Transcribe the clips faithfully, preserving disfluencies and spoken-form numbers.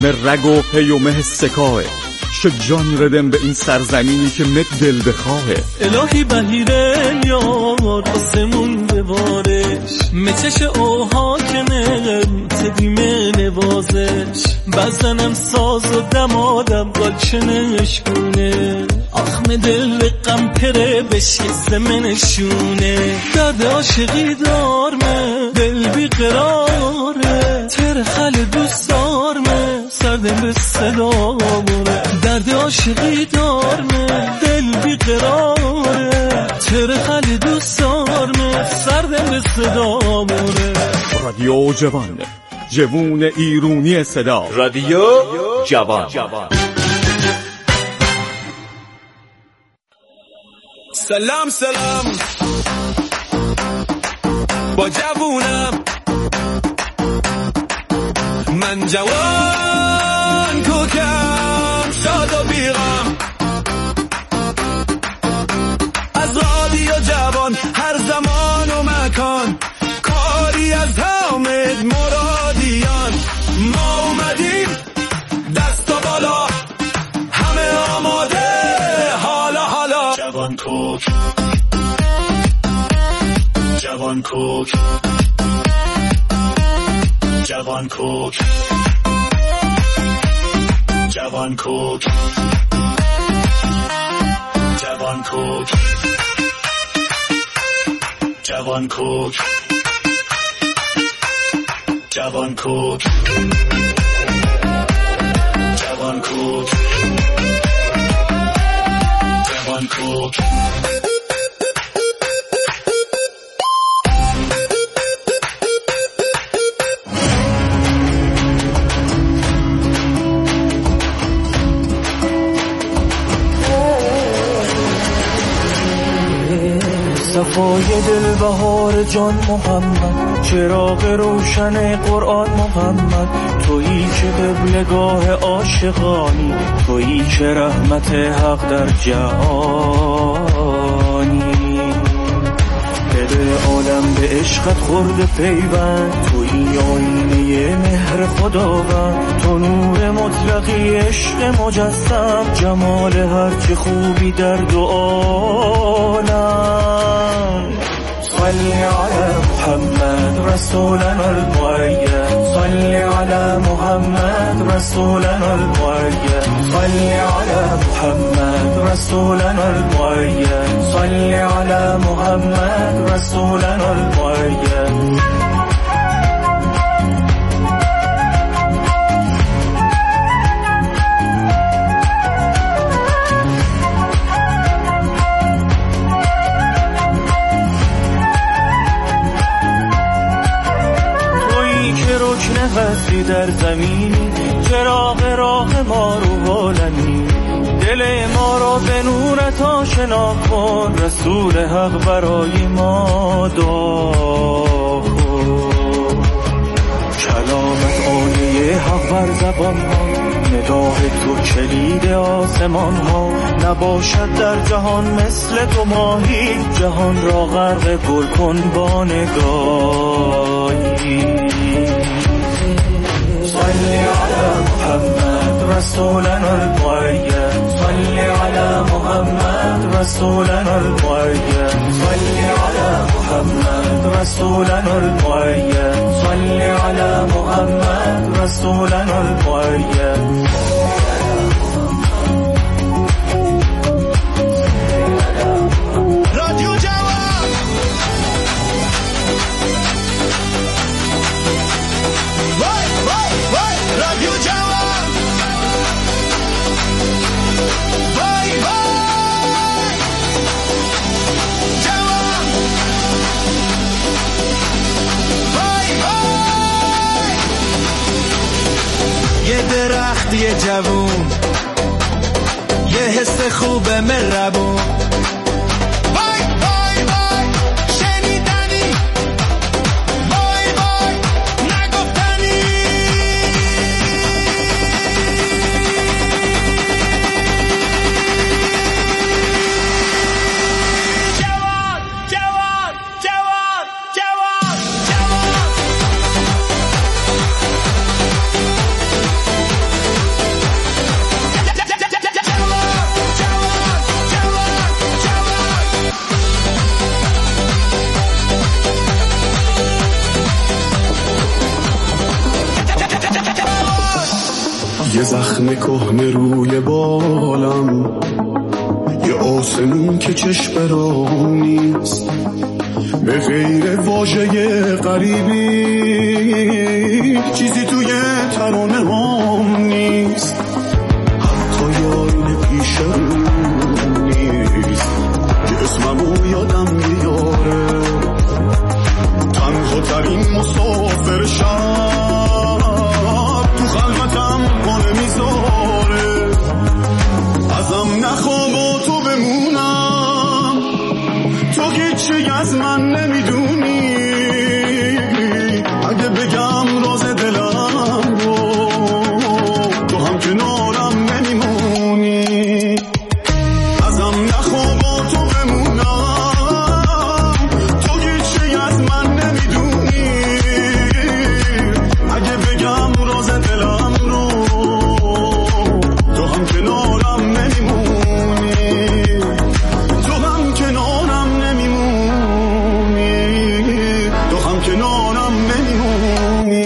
رگ و پیومه سکاه شجان ردم به این سرزمینی که مت دل بخواهه. الهی بهیره یار آسمون ببارش مچش اوها که نگم تدیمه نوازش بزنم ساز و دمادم گلچنش گونه آخم دل غم پره بشی زمنشونه درد عاشقی دارمه دل بی قراره ترخل دوست دارمه سردم به صدا بونه درد عاشقی دارمه دل بی قراره ترخل دوست دارمه سردم به صدا بونه. رادیو جوان جوون ایرونی صدا. رادیو جوان. سلام سلام با جوونم من جوان کوکم شاد و بیغم از رادیو جوان هر زمان و مکان کاری از حامد مرادیان ما اومدیم دست و بالا همه آماده حالا حالا جوان کوک جوان کوک جوان کوک جوان کوک جوان کوک جوان کوک جوان کوک جوان کوک جوان کوک صفای دل بهار جان محمد چراغ روشن قرآن محمد تویی که قبلگاه عاشقانی تویی که رحمت حق در جهانی دل عالم به عشقت خورده پیوند تویی آینه مهر خداوند تو نور مطلقی عشق مجسم جمال هرچه خوبی در دو عالم صلی علی محمد رسولنا المؤید صلی علی محمد رسولنا المؤید صلی علی محمد رسولنا المؤید صلی علی محمد رسولنا المؤید. هستی در زمینی چراغ راه ما رو عالمی دل ما را به نورت آشنا کن رسول حق برای ما دعا کن کلامت آیه حق بر زبان ها نگاه تو کلید آسمان ها نباشد در جهان مثل تو ماهی جهان را غرق گل کن با نگاهی صلی علی محمد رسولنا المؤید صلی علی محمد رسولنا المؤید صلی علی محمد رسولنا المؤید صلی علی محمد رسولنا المؤید. یه درخت یه جوون یه حس خوب مهربون وای وای وای شنیدنی وای وای نگفتنی جوان جوان جوان جوان جوان یه زخم کهنه روی بالم، یه آسمون که چشم برام نیست، به غیر واژه غریبی چیزی توی ترانه هم نیست، حتی یارین پیش رو نیست که اسممو یادم بیاره، تنها ترین مسافر شب تو خلوتم پانه میذاره، ازم نخوا با تو بمونم، تو هیچی از من نمیدونی، اگه بگم راز دلم رو تو هم کنارم نمیمونی، ازم نخوا با تو بمونم، تو هیچی از من نمیدونی، اگه بگم راز دلم رو تو هم کنارم نمیمونی، تو هم کنارم نمیمونی، تو هم کنارم نمیمونی.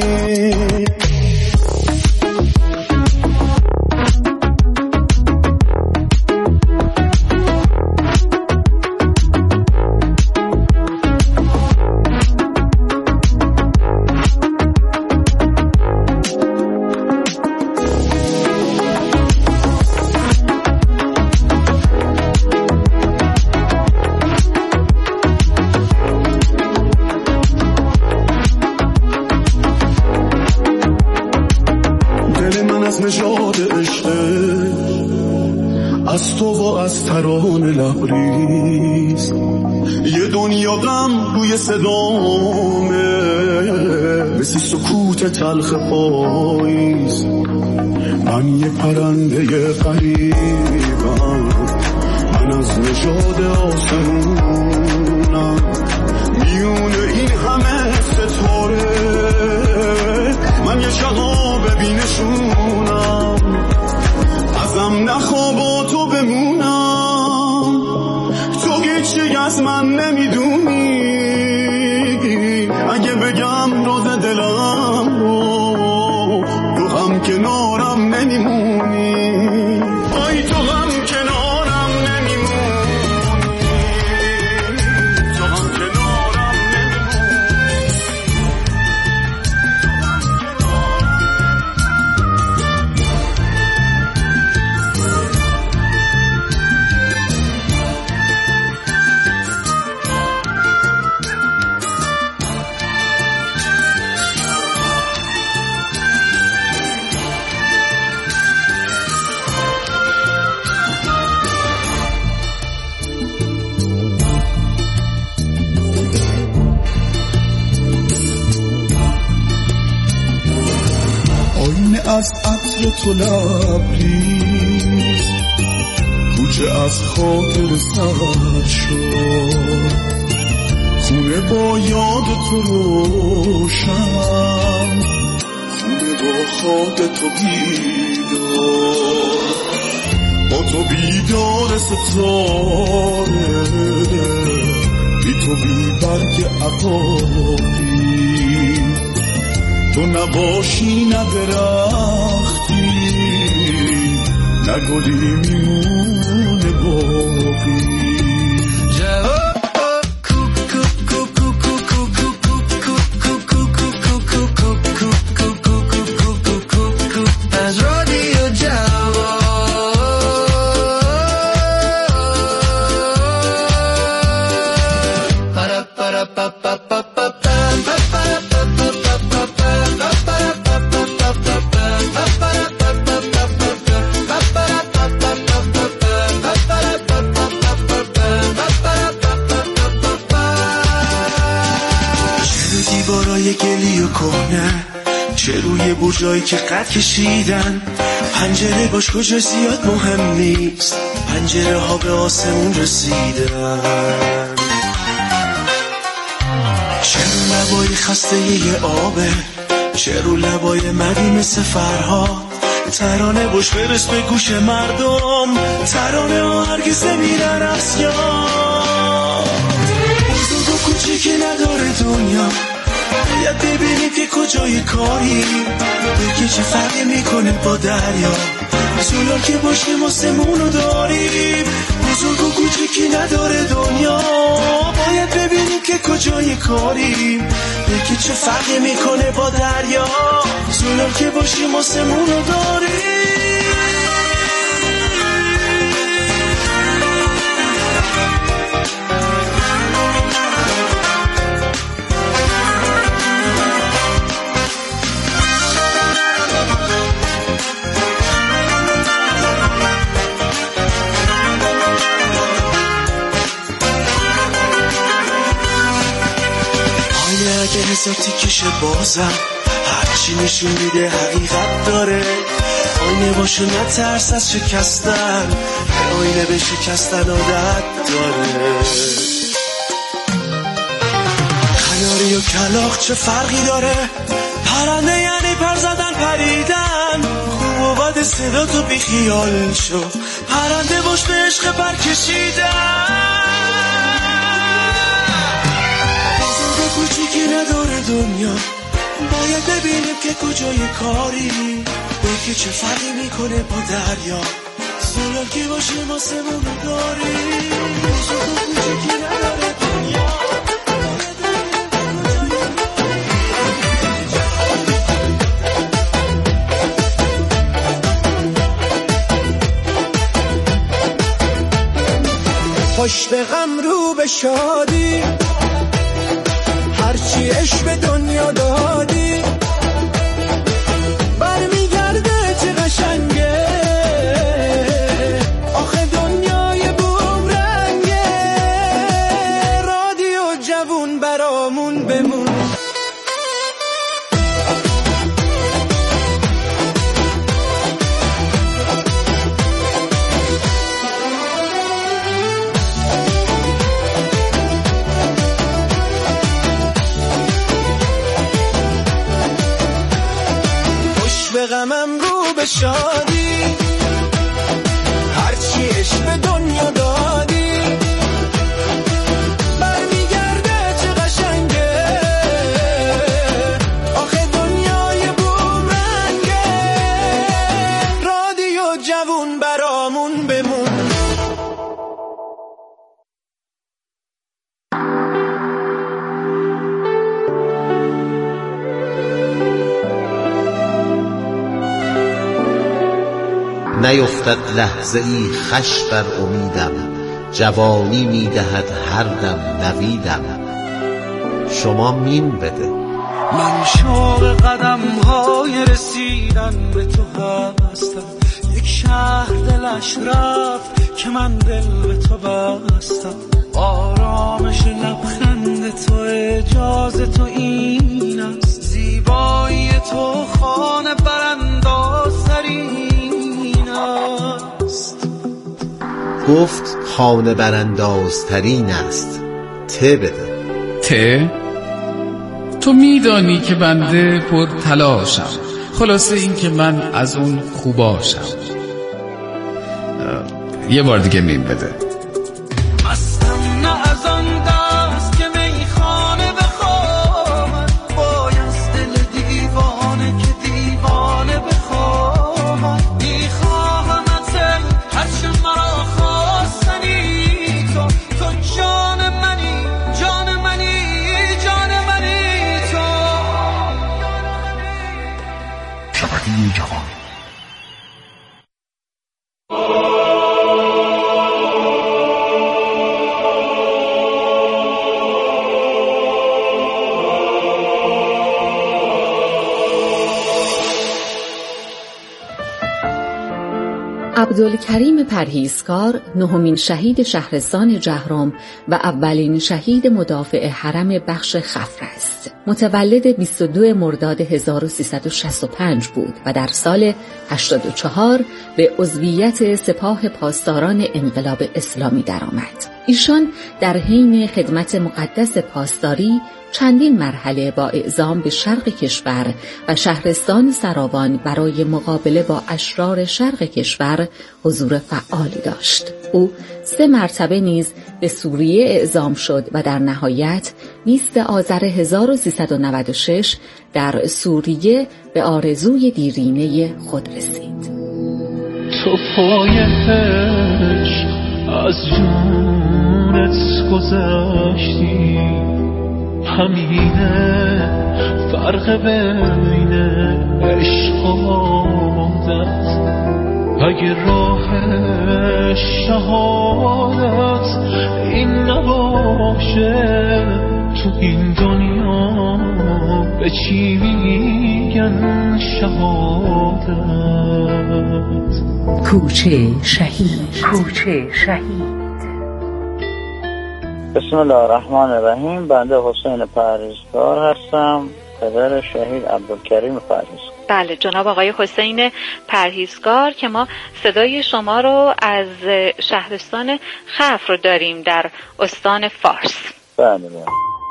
نژاد عشقه از تو و از ترانه لبریز، یه دنیا غم روی صدامه مثل سکوت تلخ پاییز، من یه پرنده غریبم، من از نژاد آسمونم، میون این همه ستاره من یه شهاب بینشونم، ازم نخوا با تو بمونم، تو هیچی از من نمیدونی، اگه بگم راز دلم رو تو هم کنارم نمیمونی، آی تو هم کنارم نمیمونی، تو هم کنارم نمیمونی. آینه از عطر تو لبریز، کوچه از خاطر سر شد، خونه با یاد تو روشن، خونه با خواب تو بیدار، با تو بیدار ستاره، بی تو بی برگ عقابی، تو نباشی نه درختی، نه گلی میمونه باقی. چه روی برجایی که قد کشیدن، پنجره باش کجا زیاد مهم نیست، پنجره ها به آسمون رسیدن، چه رو لبای خسته یه آبه، چه رو لبای مدی مثل فرها، ترانه باش برس به گوش مردم، ترانه ها هرگز نمیرن از یاد، بزرگ و کوچیکی نداره دنیا، باید ببینیم که کجای کاری که چه فرقی میکنه با دریا سولار که باشیم آسمونو داریم بزرگ و کوچیکی نداره دنیا باید ببینیم که کجای کاری که چه فرقی میکنه با دریا سولار که باشیم آسمونو داریم اگه هزار تیکشه بازم هرچی نشون میده حقیقت داره آینه باشه نترس از شکستن آینه به شکستن عادت داره خیاری و کلاغ چه فرقی داره پرنده یعنی پر زدن پریدن خوب و بد صدا تو بی خیال شو پرنده باش به عشق پر کشیدن کوچیکی نداره دنیا باید ببینیم که کجای کاری به که چه فرقی میکنه با دریا سولار که باشیم آسمونو داریم کوچیکی نداره دنیا پشت غم رو به شادی هرچی عشق به دنیا دادی برمیگرده چه قشنگه آخه دنیای بوم رنگه رادیو جوون برامون بمون غمم رو به شادی هرچی عشق به دنیا دادی برمیگرده چه قشنگه آخه دنیای بوم رنگه رادیو جوون برامون بمون نیفتد لحظه ای خش بر امیدم جوانی میدهد هر دم نویدم شما مین بده من شوق قدم های رسیدن به تو هستم یک شهر دلش رفت که من دل به تو بستم آرامش لبخند تو اجازه تو این است زیبایی تو خانه برانداز ترین گفت خانه براندازترین است ته بده ته؟ تو میدانی که بنده پر تلاشم خلاصه این که من از اون خوباشم یه بار دیگه میم بده مستم نه از آن دست که میخانه بخوامد بایست دل دیوانه که دیوانه بخوامد میخواهمت هرچه مرا خواستنی تو تو جان منی جان منی جان منی تو شبکه جوان عبدالکریم پرهیزکار نهمین شهید شهرستان جهرم و اولین شهید مدافع حرم بخش خفر است. متولد بیست و دو مرداد هزار و سیصد و شصت و پنج بود و در سال هشتاد و چهار به عضویت سپاه پاسداران انقلاب اسلامی درآمد. ایشان در حین خدمت مقدس پاسداری چندین مرحله با اعزام به شرق کشور و شهرستان سراوان برای مقابله با اشرار شرق کشور حضور فعالی داشت. او سه مرتبه نیز به سوریه اعزام شد و در نهایت بیست آذر هزار و سیصد و نود و شش در سوریه به آرزوی دیرینه خود رسید. تو پای عشق از جونت گذشتی، همینه فرق بین عشق و عادت. اگه راه شهادت این نباشه، تو این دنیا به چی میگن شهادت؟ کوچه شهید. کوچه شهید. بسم الله الرحمن الرحیم. بنده حسین پرهیزکار هستم، پدر شهید عبدالکریم پرهیزکار. بله جناب آقای حسین پرهیزکار که ما صدای شما رو از شهرستان خفر داریم در استان فارس. بله بله.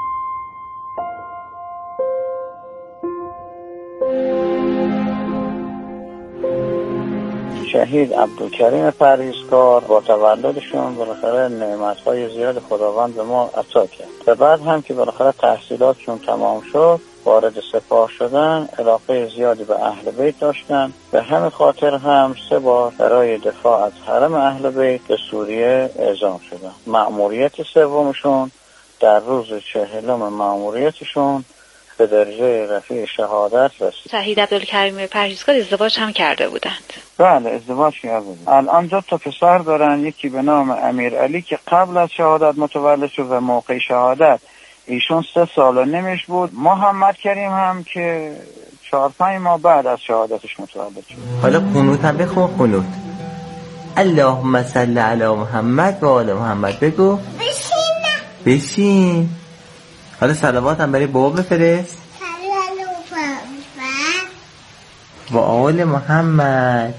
شهید عبدالکریم پرهیزکار با تولدشون بالاخره نعمت‌های زیاد خداوند به ما عطا کرد و بعد هم که بالاخره تحصیلاتشون تمام شد وارد سپاه شدن، علاقه زیادی به اهل بیت داشتن. به همین خاطر هم سه بار برای دفاع از حرم اهل بیت به سوریه اعزام شدن. مأموریت سومشون در روز چهلم مأموریتشون به درجه رفیع شهادت رسید. شهید عبدالکریم پرهیزکار ازدواج هم کرده بودند. بله ازدواج کرده بودند. الان دو تا پسر دارن، یکی به نام امیرعلی که قبل از شهادت متولد شد و موقع شهادت ایشون سه سال و نمیش بود. محمد کریم هم که چهار پنج ماه بعد از شهادتش متولد شد. حالا قنوت هم بخون. قنوت اللهم صل علی محمد و آل محمد بگو. بشین بشین. حالا صلوات هم برای بابا بفرست. و آل محمد.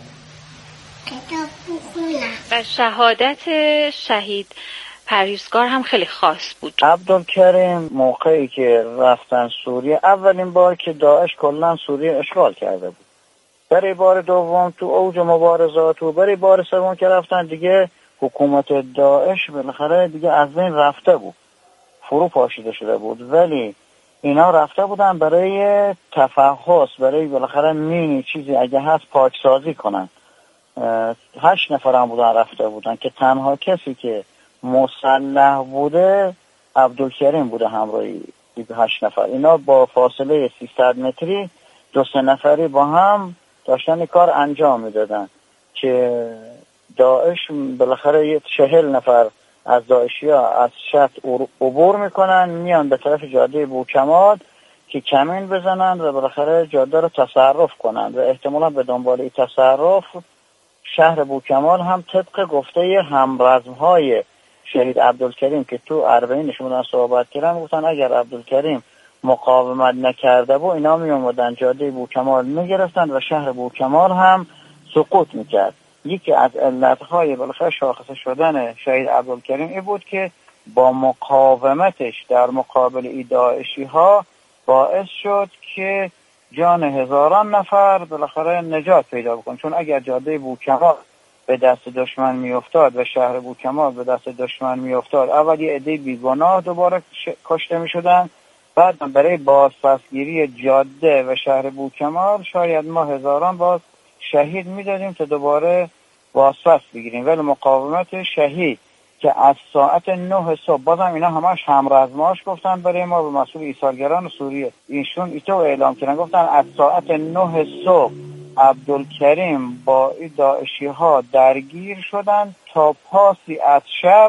و شهادت شهید پرهیزکار هم خیلی خاص بود. عبدالکریم موقعی که رفتن سوریه، اولین بار که داعش کلا سوریه اشغال کرده بود، برای بار دوم تو اوج مبارزات و برای بار سوم که رفتن دیگه حکومت داعش بالاخره دیگه از بین رفته بود، فرو پاشیده شده بود. ولی اینا رفته بودن برای تفحص، برای بالاخره مینی چیزی اگه هست پاکسازی کنن. هشت نفر هم بودن رفته بودن که تنها کسی که مسلح بوده عبدالکریم بوده همراهی هشت نفر. اینا با فاصله سیصد متری دو سه نفری با هم داشتن کار انجام میدادن که داعش بالاخره چهل نفر از داعشی ها از شط عبور میکنن، میان به طرف جاده بوکمال که کمین بزنن و بالاخره جاده رو تصرف کنن و احتمالا به دنبال این تصرف شهر بوکمال هم طبق گفته همرزمهای شهید عبدالکریم که تو اربعین نشوندن صحبت کردن، گفتن اگر عبدالکریم مقاومت نکرده بود اینا می اومدن جاده بوکمال میگرفتن و شهر بوکمال هم سقوط میکرد. یکی از علتهای بالاخره شاخصه شدن شهید عبدالکریم این بود که با مقاومتش در مقابل ای داعشی ها باعث شد که جان هزاران نفر بالاخره نجات پیدا بکن. چون اگر جاده بوکمال به دست دشمن می افتاد و شهر بوکمال به دست دشمن می افتاد، اول یه عده بیگناه دوباره کشته می شدن، بعد برای بازپسگیری جاده و شهر بوکمال شاید ما هزاران باز شهید می دادیم تا دوباره بازپس بگیریم. ولی مقاومت شهید که از ساعت نه صبح، بازم اینا همش همرزماش گفتن برای ما به مسئول ایثارگران سوریه، اینشون ایتو اعلام کردن، گفتن از ساعت نه صبح عبدالکریم با این داعشی ها درگیر شدن تا پاسی از شب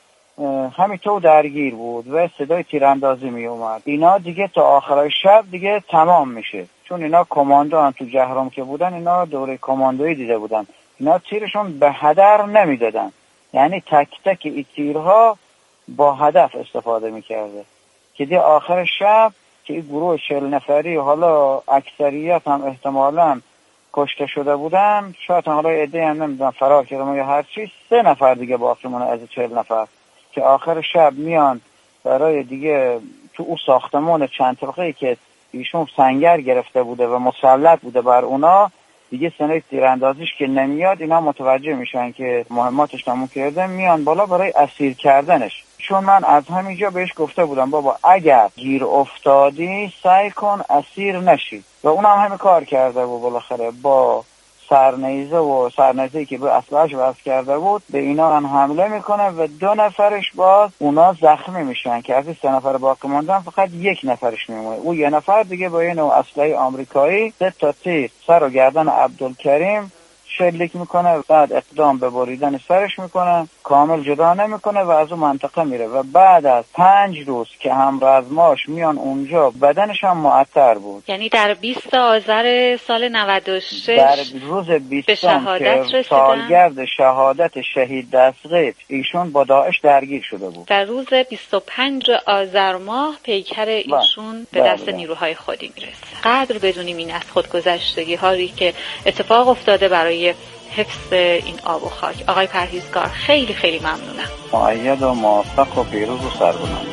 همینطور درگیر بود و صدای تیراندازی می اومد. اینا دیگه تا آخرای شب دیگه تمام میشه، چون اینا کماندو هم تو جهرم که بودن، اینا دوره کماندویی دیده بودن، اینا تیرشون به هدر نمیدادن، یعنی تک تک این تیرها با هدف استفاده میکرده که دیگه آخر شب که این گروه چهل نفری حالا اکثریت هم احتمالاً کشته شده بودن، شاید حالا عده هم نمیدونم فرار کردن یا هر چیز، سه نفر دیگه باقی مونه از چهل نفر که آخر شب میان برای دیگه تو اون ساختمان چند طبقه‌ای که ایشون سنگر گرفته بوده و مسلط بوده بر اونا، دیگه سنه تیراندازیش که نمیاد، اینا متوجه میشن که مهماتش تموم کرده، میان بالا برای اسیر کردنش. چون من از همینجا بهش گفته بودم بابا اگر گیر افتادی سعی کن اسیر نشی، و اونم همین کار کرده و بالاخره با سرنیزه و سرنیزه‌ای که به اسلحه‌اش وصل کرده بود به اینا هم حمله میکنه و دو نفرش باز اونا زخمی میشن که از این سه نفر باقی موندن فقط یک نفرش میمونه. اون یه نفر دیگه با یه نوع اسلحه آمریکایی سه تا تیر سر و گردن عبدالکریم شلیک میکنه، بعد اقدام به بریدن سرش میکنه، کامل جدا نمیکنه و از اون منطقه میره و بعد از پنج روز که همرزماش میان اونجا بدنش هم معطر بود. یعنی در بیست آذر سال نود و شش در روز بیستم که سالگرد شهادت شهید دستقیب ایشون با داعش درگیر شده بود. در روز بیست و پنج آذر ماه پیکر ایشون به دست بله. نیروهای خودی میرسه. قدر بدونیم این از خودگذشتگی هایی که اتفاق افتاده برای حفظ این آب و خاک. آقای پرهیزگار خیلی خیلی ممنونم. مؤید و موفق و پیروز و سربلند.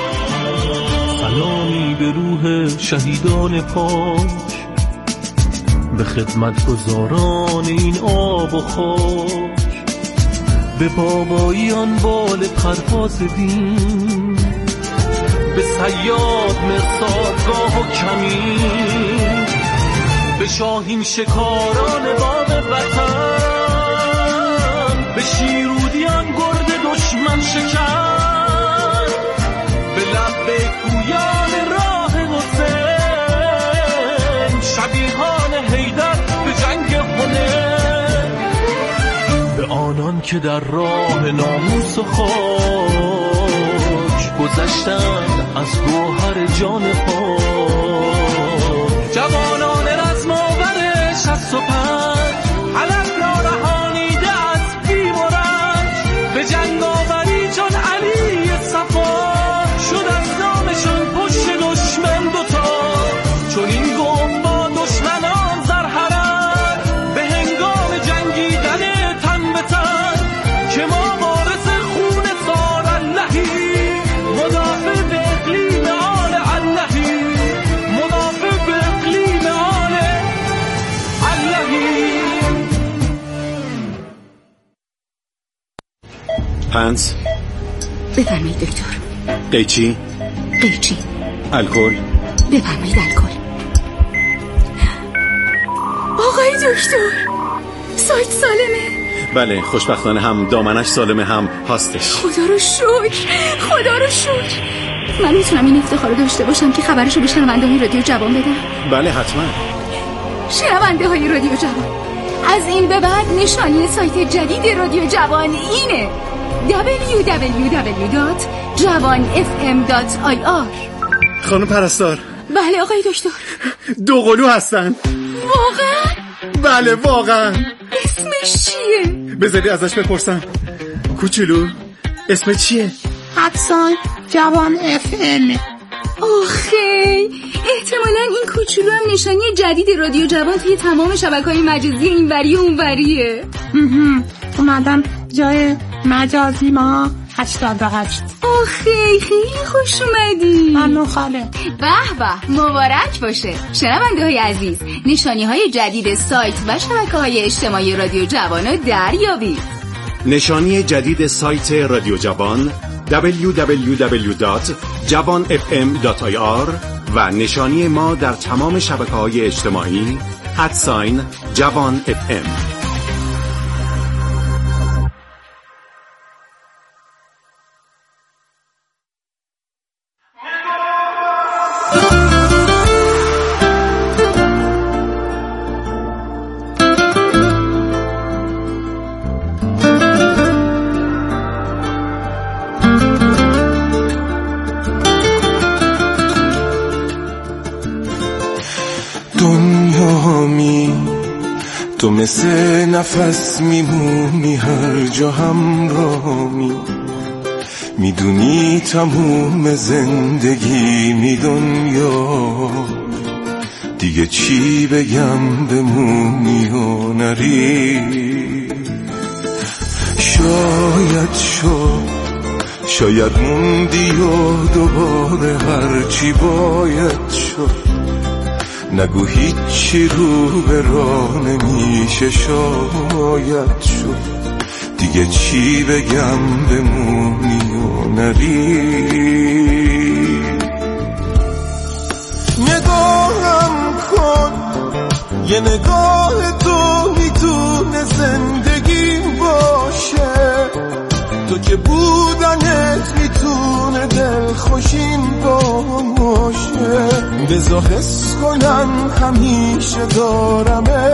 سلامی به روح شهیدان پاک، به خدمتگزاران این آب و خاک، به باباییان بال پرواز دین، به صیاد مرصادگاه و کمین، به شاهین شکاران باغ وطن، به شیرودیان گرد دشمن شکن، به لب گویان راه حسین، شبیهان حیدر به جنگ حنین، به آنان که در راه ناموس و خاک گذشتند از گوهر جان پاک، جوانان رزماور شصت و پنج علم را رهانیده از بیم و رنج، به جنگ آوری چون علی صفا شد از نامشون پشت دشمن دوتا، چون این گم با دشمنان زرهرن به هنگام جنگیدن تن به تن، که ما وارث خون سار اللهی، مدافع به اقلیم آل اللهی، مدافع به اقلیم آل اللهی. پنس بفرمایید دکتر. قیچی قیچی. الکل بفرمایید الکل. آقای دکتر سایت سالمه؟ بله خوشبختانه هم دامنش سالمه هم هاستش. خدا رو شکر، خدا رو شکر. من میتونم این افتخار رو داشته باشم که خبرشو به شنونده های رادیو جوان بدم؟ بله حتما. شنونده های رادیو جوان، از این به بعد نشانی سایت جدید رادیو جوان اینه دبلیو دبلیو دبلیو دات جوان اف ام دات آی آر. خانم پرستار. بله آقای دکتر. دوقلو هستن. واقعا؟ بله واقعا. اسمش چیه؟ بذاری ازش بپرسم. کوچولو اسم چیه؟ حدسان جوان اف ام. آخی احتمالاً این کوچولو هم نشانی جدید رادیو جوان توی تمام شبکه‌های مجازی اینوری و اونوریه. اومدم جای مجازی ما هشتاد و هشت. آخی خیلی خوش اومدی. ممنون خاله. به به مبارک باشه. شنونده های عزیز، نشانی های جدید سایت و شبکه های اجتماعی رادیو جوان رو دریابید. نشانی جدید سایت رادیو جوان دبلیو دبلیو دبلیو دات جوان اف ام دات آی آر و نشانی ما در تمام شبکه‌های اجتماعی ادساین جوان اف ام. تو مثل نفس میمونی هر جا همراهی، میدونی تموم زندگی می دنیا، دیگه چی بگم بمونی و نری. شاید شد شاید موندی و دوباره هرچی باید شد. نگو هیچی رو به راه نمیشه شاید شد. دیگه چی بگم بمونی و نری. نگاهم کن یه نگاه تو میتونه زندگی باشه. تو که بودنت میتونه دلخوشین باشه. بذار حس کنم همیشه دارمه.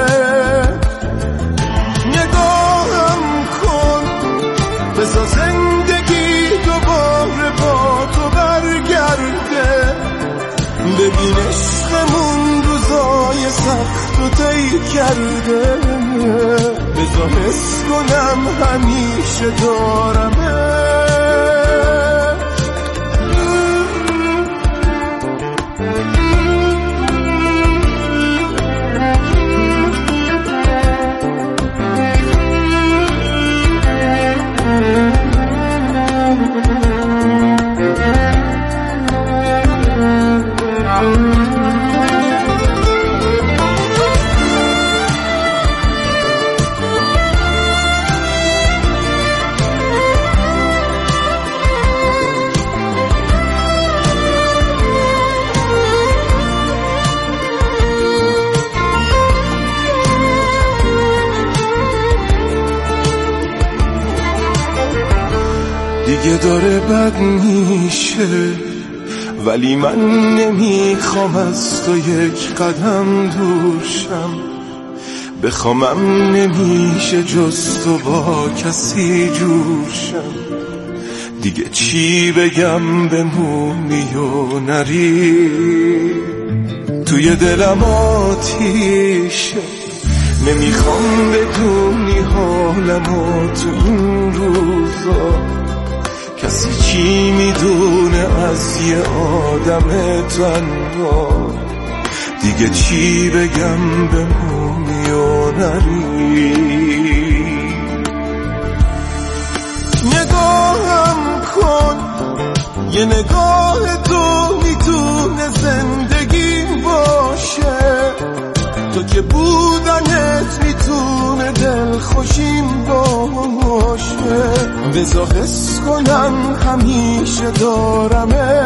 نگاهم کن بذار زندگی دوباره با تو برگرده. ببین عشقمون روزای سخت و طی کرده. بذار حس کنم همیشه دارمه. دیگه داره بد میشه ولی من نمیخوام از تو یک قدم دور شم. بخوامم نمیشه جز تو با کسی جور شم. دیگه چی بگم بمونی و نری. توی دلم آتیشه نمیخوام بدونی حالمو تو این روزا. کسی چی میدونه از یه آدم تنها. دیگه چی بگم بمونی و نری. نگاهم کن یه نگاه تو میتونه زندگی باشه. تو که بودنت میتونه دلخوشین باشه. بذار حس کنم همیشه دارمه.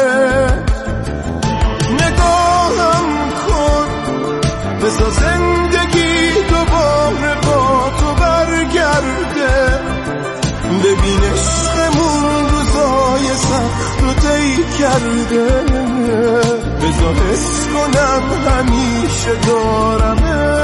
نگاهم کن بذار زندگی دوباره با تو برگرده. ببین عشقمون روزای سخت رو طی کرده. بذار حس کنم همیشه دارمه.